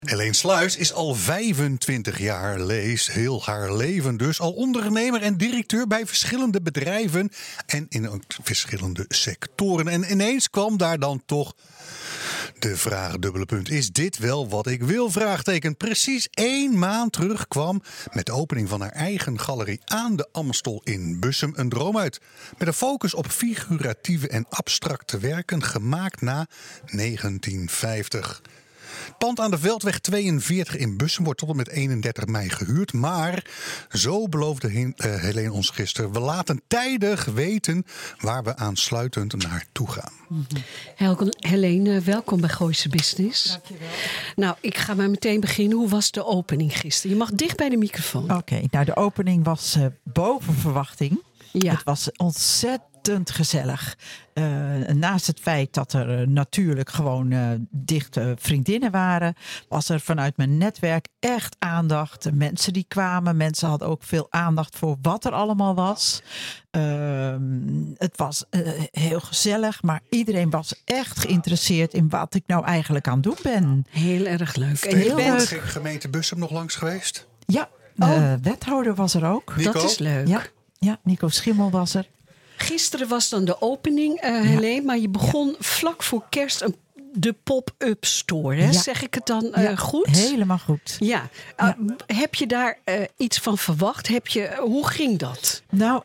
Helene Sluis is al 25 jaar, lees heel haar leven dus, al ondernemer en directeur bij verschillende bedrijven en in ook verschillende sectoren. En ineens kwam daar dan toch de vraag, dubbele punt, is dit wel wat ik wil? Vraagteken. Precies 1 maand terug kwam met de opening van haar eigen galerie aan de Amstel in Bussum een droom uit. Met een focus op figuratieve en abstracte werken gemaakt na 1950. Het pand aan de Veldweg 42 in Bussum wordt tot en met 31 mei gehuurd. Maar, zo beloofde Helene ons gisteren, we laten tijdig weten waar we aansluitend naartoe gaan. Helene, welkom bij Gooise Business. Dankjewel. Nou, ik ga maar meteen beginnen. Hoe was de opening gisteren? Je mag dicht bij de microfoon. Oké, nou de opening was boven verwachting. Ja. Het was ontzettend gezellig. Naast het feit dat er natuurlijk gewoon dichte vriendinnen waren, was er vanuit mijn netwerk echt aandacht. De mensen die kwamen, mensen hadden ook veel aandacht voor wat er allemaal was. Het was heel gezellig, maar iedereen was echt geïnteresseerd in wat ik nou eigenlijk aan het doen ben. Heel erg leuk. En Ben heel je leuk. gemeente Bussum nog langs geweest? Ja, de wethouder was er ook. Nico? Dat is leuk. Ja, Nico Schimmel was er. Gisteren was dan de opening, Helene, maar je begon vlak voor kerst de pop-up store. Hè? Ja. Zeg ik het dan goed? Helemaal goed. Ja. Heb je daar iets van verwacht? Hoe ging dat? Nou,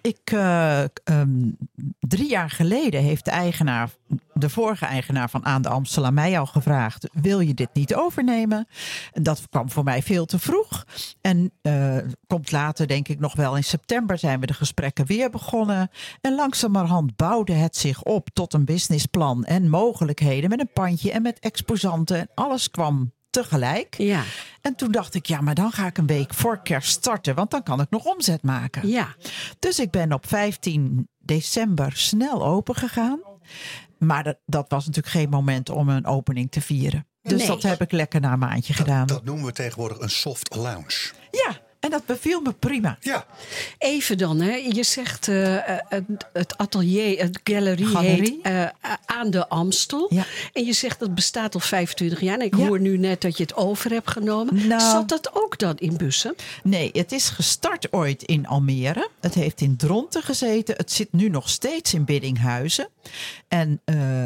3 jaar geleden heeft de vorige eigenaar van Aan de Amstel aan mij al gevraagd, wil je dit niet overnemen? En dat kwam voor mij veel te vroeg. En komt later, denk ik nog wel in september, zijn we de gesprekken weer begonnen. En langzamerhand bouwde het zich op tot een businessplan en mogelijkheden met een pandje en met exposanten. En alles kwam tegelijk. Ja. En toen dacht ik, ja, maar dan ga ik een week voor kerst starten, want dan kan ik nog omzet maken. Ja. Dus ik ben op 15 december snel open gegaan. Maar dat was natuurlijk geen moment om een opening te vieren. Dus Nee. dat heb ik lekker na een maandje gedaan. Dat noemen we tegenwoordig een soft lounge. Ja, en dat beviel me prima. Ja, Even dan, hè. Je zegt het atelier, het galerie Galerie. heet Aan de Amstel. Ja. En je zegt dat bestaat al 25 jaar. En ik Ja. hoor nu net dat je het over hebt genomen. Nou. Zat dat ook dan in Bussum? Nee, het is gestart ooit in Almere. Het heeft in Dronten gezeten. Het zit nu nog steeds in Biddinghuizen. En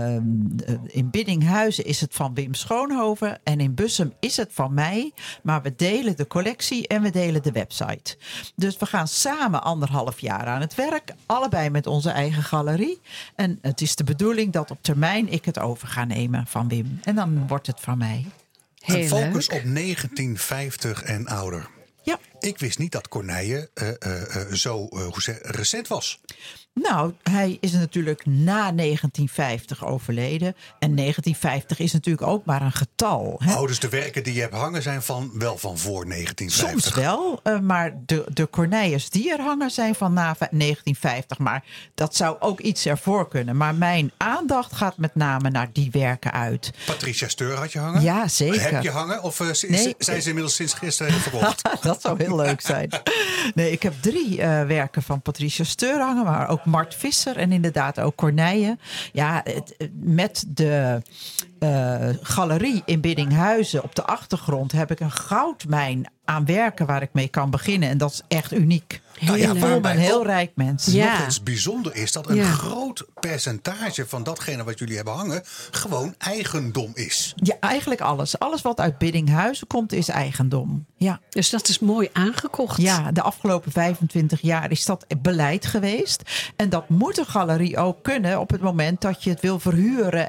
in Biddinghuizen is het van Wim Schoonhoven. En in Bussum is het van mij. Maar we delen de collectie en we delen de website. Dus we gaan samen 1,5 jaar aan het werk. Allebei met onze eigen galerie. En het is de bedoeling dat op termijn ik het over ga nemen van Wim. En dan wordt het van mij. Heel een focus leuk. op 1950 en ouder. Ja. Ik wist niet dat Corneille zo recent was. Nou, hij is natuurlijk na 1950 overleden. En 1950 is natuurlijk ook maar een getal. Hè? Oh, dus de werken die je hebt hangen zijn wel van voor 1950. Soms wel, maar de Corneilles die er hangen zijn van na 1950. Maar dat zou ook iets ervoor kunnen. Maar mijn aandacht gaat met name naar die werken uit. Patricia Steur had je hangen? Ja, zeker. Heb je hangen? Of Nee. zijn ze inmiddels sinds gisteren verkocht? Dat zou heel leuk zijn. Nee, ik heb 3 werken van Patricia Steur hangen, maar ook Mart Visser en inderdaad ook Corneille. Ja, met de galerie in Biddinghuizen op de achtergrond heb ik een goudmijn aan werken waar ik mee kan beginnen. En dat is echt uniek. Nou ja, Ik voel me waarbij een heel ook rijk mens. Ja. Nog eens bijzonder is dat een Ja. groot percentage van datgene wat jullie hebben hangen gewoon eigendom is. Ja, eigenlijk alles. Alles wat uit Biddinghuizen komt is eigendom. Ja. Dus dat is mooi aangekocht. Ja, de afgelopen 25 jaar is dat beleid geweest. En dat moet een galerie ook kunnen op het moment dat je het wil verhuren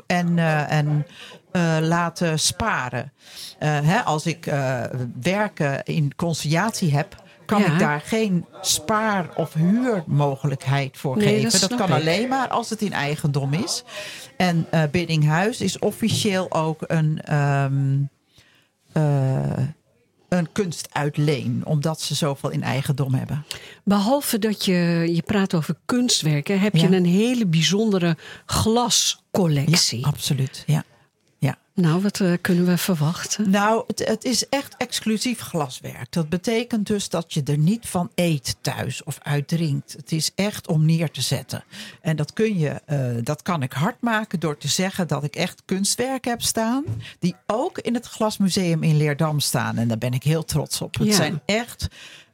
en laten sparen. Als ik werken in conciliatie heb, kan Ja. ik daar geen spaar- of huurmogelijkheid voor Nee, geven. dat Dat snap kan ik. alleen maar als het in eigendom is. En Biddinghuis is officieel ook een kunstuitleen, omdat ze zoveel in eigendom hebben. Behalve dat je praat over kunstwerken, heb je Ja. een hele bijzondere glascollectie. Ja, absoluut. Ja. Ja. Nou, wat kunnen we verwachten? Nou, het is echt exclusief glaswerk. Dat betekent dus dat je er niet van eet thuis of uitdrinkt. Het is echt om neer te zetten. En dat kan ik hard maken door te zeggen dat ik echt kunstwerken heb staan. Die ook in het Glasmuseum in Leerdam staan. En daar ben ik heel trots op. Het zijn echt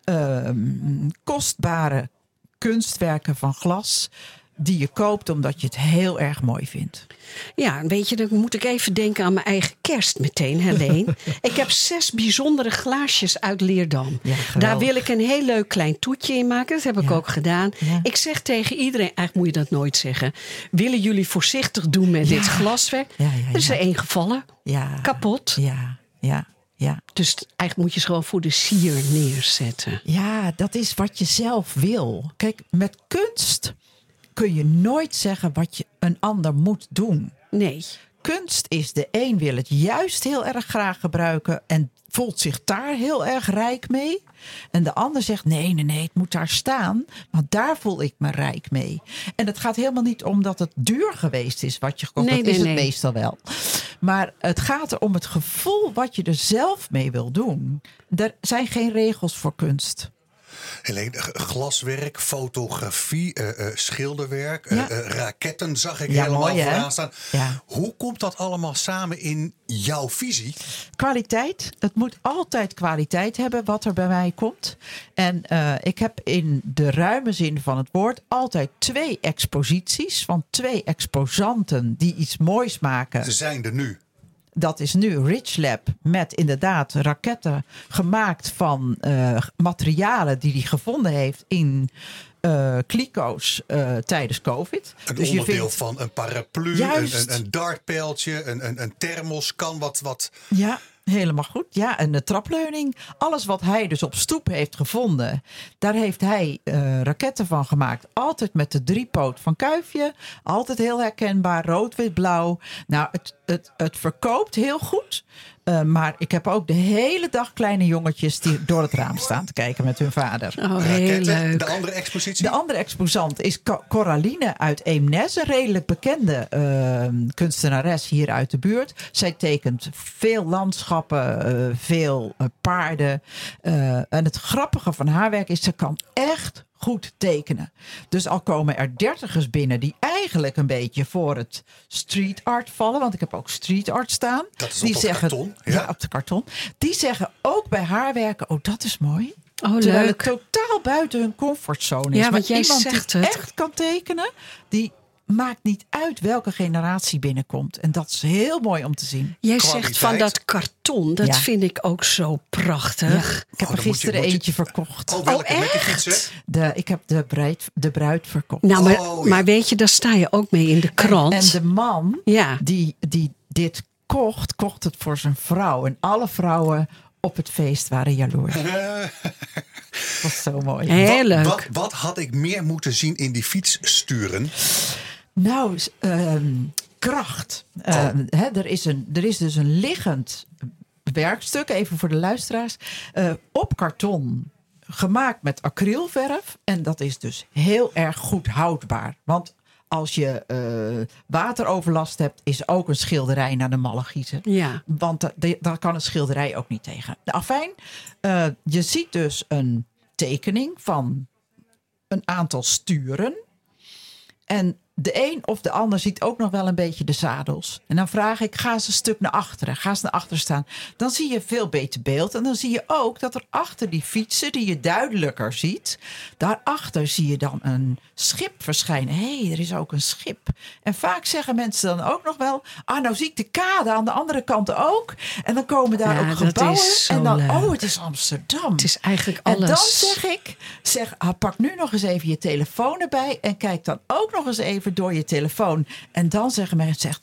kostbare kunstwerken van glas die je koopt omdat je het heel erg mooi vindt. Ja, weet je, dan moet ik even denken aan mijn eigen kerst meteen, Helene. Ik heb 6 bijzondere glaasjes uit Leerdam. Ja, daar wil ik een heel leuk klein toetje in maken. Dat heb ik ook gedaan. Ja. Ik zeg tegen iedereen, eigenlijk moet je dat nooit zeggen. Willen jullie voorzichtig doen met dit glaswerk? Ja. Er is er 1 gevallen. Ja. Kapot. Ja. Dus eigenlijk moet je ze gewoon voor de sier neerzetten. Ja, dat is wat je zelf wil. Kijk, met kunst kun je nooit zeggen wat je een ander moet doen. Nee. Kunst is, de een wil het juist heel erg graag gebruiken en voelt zich daar heel erg rijk mee. En de ander zegt nee, het moet daar staan, want daar voel ik me rijk mee. En het gaat helemaal niet om dat het duur geweest is wat je gekocht hebt. Dat is het meestal wel. Maar het gaat er om het gevoel wat je er zelf mee wil doen. Er zijn geen regels voor kunst. Helene, glaswerk, fotografie, schilderwerk, raketten zag ik helemaal mooi, vooraan staan. Ja. Hoe komt dat allemaal samen in jouw visie? Kwaliteit. Het moet altijd kwaliteit hebben wat er bij mij komt. En ik heb in de ruime zin van het woord altijd 2 exposities van 2 exposanten die iets moois maken. Ze zijn er nu. Dat is nu Rich Lab met inderdaad raketten gemaakt van materialen die hij gevonden heeft in kliko's tijdens COVID. Een dus onderdeel van een paraplu, een dartpijltje, een thermoskan, wat... Ja, helemaal goed. Ja, en de trapleuning. Alles wat hij dus op stoep heeft gevonden, daar heeft hij raketten van gemaakt. Altijd met de 3-poot van Kuifje. Altijd heel herkenbaar, rood, wit, blauw. Nou, het verkoopt heel goed. Maar ik heb ook de hele dag kleine jongetjes die door het raam staan te kijken met hun vader. Oh, heel leuk. De andere expositie? De andere exposant is Coraline uit Eemnes. Een redelijk bekende kunstenares hier uit de buurt. Zij tekent veel landschappen, veel paarden. En het grappige van haar werk is, ze kan echt goed tekenen. Dus al komen er 30ers binnen die eigenlijk een beetje voor het street art vallen. Want ik heb ook street art staan. Dat is die op zeggen, het karton. Ja, op de karton. Die zeggen ook bij haar werken, oh, dat is mooi. Oh, Terwijl leuk. het totaal buiten hun comfortzone is. Ja, want maar jij iemand zegt die het. echt kan tekenen, die maakt niet uit welke generatie binnenkomt. En dat is heel mooi om te zien. Jij Kwaliteit. zegt van dat karton, dat vind ik ook zo prachtig. Ik heb er dan moet gisteren je- eentje verkocht. Oh, welke? Oh, Met de echt? fietsen? Ik heb de bruid verkocht. Nou, maar, Oh, ja. maar weet je, daar sta je ook mee in de krant. En de man Ja. die dit kocht het voor zijn vrouw. En alle vrouwen op het feest waren jaloers. Dat was zo mooi. Heel leuk. Wat had ik meer moeten zien in die fiets sturen? Nou, kracht. Er is dus een liggend werkstuk, even voor de luisteraars, op karton. Gemaakt met acrylverf. En dat is dus heel erg goed houdbaar. Want als je wateroverlast hebt, is ook een schilderij naar de malle giezen. Ja. Want daar kan een schilderij ook niet tegen. Afijn, je ziet dus een tekening van een aantal sturen. En de een of de ander ziet ook nog wel een beetje de zadels. En dan vraag ik, ga eens een stuk naar achteren. Ga eens naar achteren staan. Dan zie je veel beter beeld. En dan zie je ook dat er achter die fietsen, die je duidelijker ziet, daarachter zie je dan een schip verschijnen. Hé, er is ook een schip. En vaak zeggen mensen dan ook nog wel, nou zie ik de kade aan de andere kant ook. En dan komen daar Ja, ook dat gebouwen. is zo En dan, leuk. het is Amsterdam. Het is eigenlijk alles. En dan zeg ik, pak nu nog eens even je telefoon erbij. En kijk dan ook nog eens even door je telefoon. En dan zeggen mensen,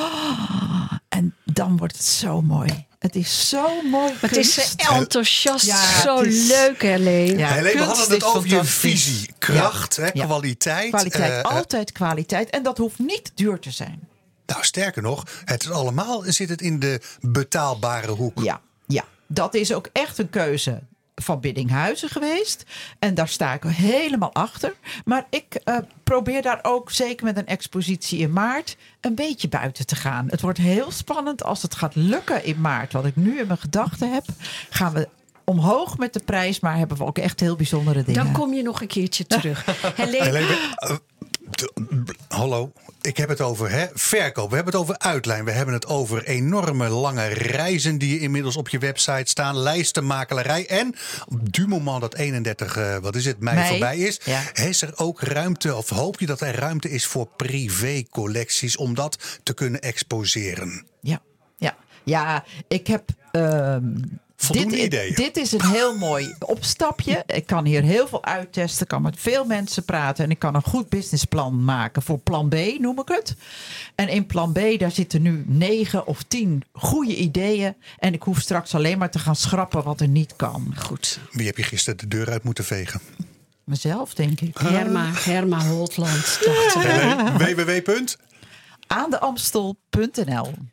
en dan wordt het zo mooi. Het is zo mooi. Maar het is kunst. enthousiast, Ja, zo het is- leuk, Helene. Ja, Helene, we kunst hadden het is over je fantastisch. visie. Kracht, Ja. Ja. kwaliteit. Kwaliteit, altijd kwaliteit. En dat hoeft niet duur te zijn. Nou, sterker nog, het is allemaal zit het in de betaalbare hoek. Ja, dat is ook echt een keuze van Biddinghuizen geweest. En daar sta ik helemaal achter. Maar ik probeer daar ook, zeker met een expositie in maart, een beetje buiten te gaan. Het wordt heel spannend als het gaat lukken in maart. Wat ik nu in mijn gedachten heb, gaan we omhoog met de prijs, maar hebben we ook echt heel bijzondere dingen. Dan kom je nog een keertje terug. Helene, Hallo, ik heb het over verkoop. We hebben het over uitlijn. We hebben het over enorme lange reizen die inmiddels op je website staan. Lijstenmakelarij. En du moment dat 31 mei voorbij is. Ja. Is er ook ruimte, of hoop je dat er ruimte is voor privécollecties om dat te kunnen exposeren? Ja, ik heb voldoende ideeën. Dit is een heel mooi opstapje. Ik kan hier heel veel uittesten. Ik kan met veel mensen praten. En ik kan een goed businessplan maken voor plan B, noem ik het. En in plan B, daar zitten nu 9 of 10 goede ideeën. En ik hoef straks alleen maar te gaan schrappen wat er niet kan. goed. Wie heb je gisteren de deur uit moeten vegen? Mezelf, denk ik. Herma Holtland. dachten we. www. Aandeamstel.nl